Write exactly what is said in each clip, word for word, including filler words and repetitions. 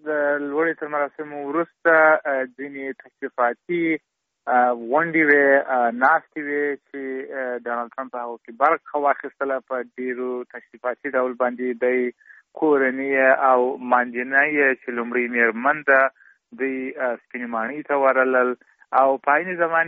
د لوړې تر مراسمو وروسته ځینې تشریفاتي غونډې وې، ناستې وې چې ډانلډ ټرمپ هغو کې برخه واخیستله. په ډېرو تشریفاتي ډول باندې دی کورنۍ او ماندینۍ چې لومړۍ مېرمن ده دوی سپینې ماڼۍ ته ورغلل او په عین زمان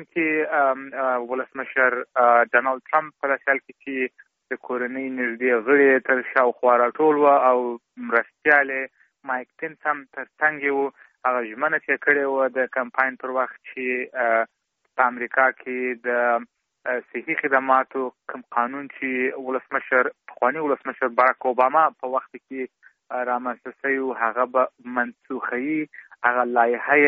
کې ولسمشر ډانلډ ټرمپ په داسې حال کې چې د کورنۍ نږدې غړي تر شاوخوا راټول وو او مرستیال مایک پنس هم تر څنګ یې وو. هغه ژمنه چې کړې وه د کمپاین پر وخت چې په امریکا کې د صحي خدماتو کوم قانون چې ولسمشر پخواني ولسمشر باراک اوباما په وخت کې رامنځته شوی و هغه به منسوخوي. هغه لایحه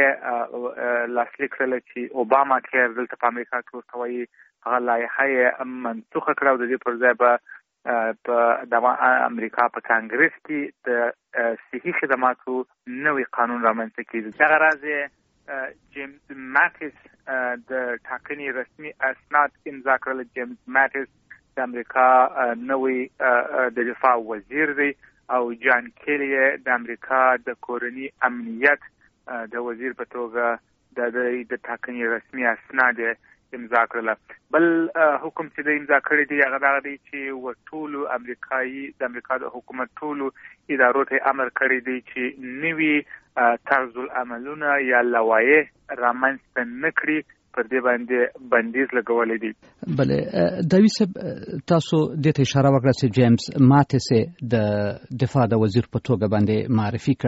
یې لاسلیک کړله چې اوباما کیر دلته په امریکا کې ورته وایي. هغه لایحه یې منسوخه کړه او د دې پر ځای به په د امریکا په کانګرس کې د صحي خدماتو نوی قانون رامنځته کېږي. دغه راز یې جیمز ماتیس د ټاکنې رسمي اسناد امضا کړل. جیمز ماتیس د امریکا نوی د دفاع وزیر دی او جان کیلی د امریکا د کورني امنیت د وزیر په توګه د د ټاکنې رسمي اسناد امضا کړل. بل حکم چې د امضا کړی دی هغه دغه دی چې ورټولو امریکایي د امریکا د حکومت ټولو ادارو ته امر کړی دی چې نوي طرز العملونه یا لوایح رامنځته نه کړي، پر دې باندې بندیز لګولی دی. بله دوی صاحب تاسو دې ته اشاره وکړه چې جیمز ماتیس د دفاع د وزیر په توګه باندې معرفي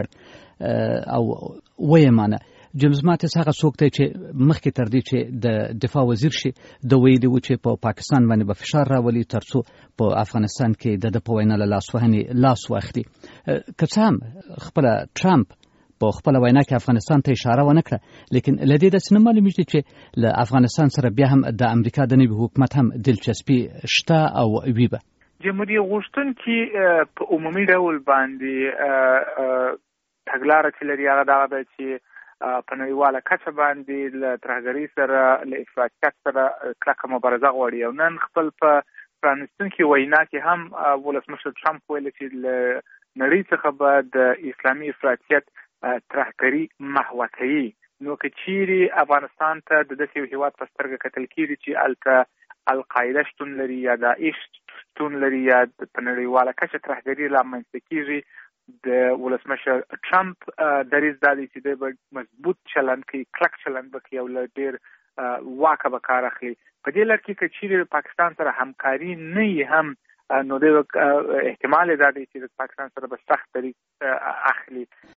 کړ او ویې مانه جیمز ماتیس هغه څوک دی چې مخکې تر دې چې د دفاع وزیر شي د ویلي و چې په پاکستان باندې به فشار راولي ترڅو په افغانستان کې د د په وینا له لاسوهنې لاس واخلي. که څه هم خپله ټرمپ په خپل وینا کې افغانستان ته اشاره ونه کړه، لیکن له دې داسې نه معلومیږي چې له افغانستان سره بیا هم د امریکا د نوي حکومت هم دلچسپي شته او وي به. جمهوریت غوښتونکي په عمومي ډول باندې تګلاره چې لري هغه دغه ده چې په نړیواله کچه باندې له ترهګرۍ سره له افراطیت سره کلکه مبارزه غواړي. او نن خپل په پرانیستونکي وینا کې هم ولسمشر ټرمپ ویل چې له نړۍ څخه به د اسلامي افراطیت ترهګري محوه کوي. نو که چیرې افغانستان ته د داسې یو هېواد په سترګه کتل کېږي چې هلته القاعده شتون لري یا داعش شتون لري یا په نړیواله کچه ترهګري رامنځته کېږي، د ولسمشر ټرمپ دریځ دا دی چې دی به مضبوط چلند کوي، کلک چلند به کوي او له ډېر واکه به کار اخلي. په دې لړ کې که چیرې پاکستان سره همکاري نه وي هم نو د احتمال دا دی چې د پاکستان سره به سخت طریق اخلي.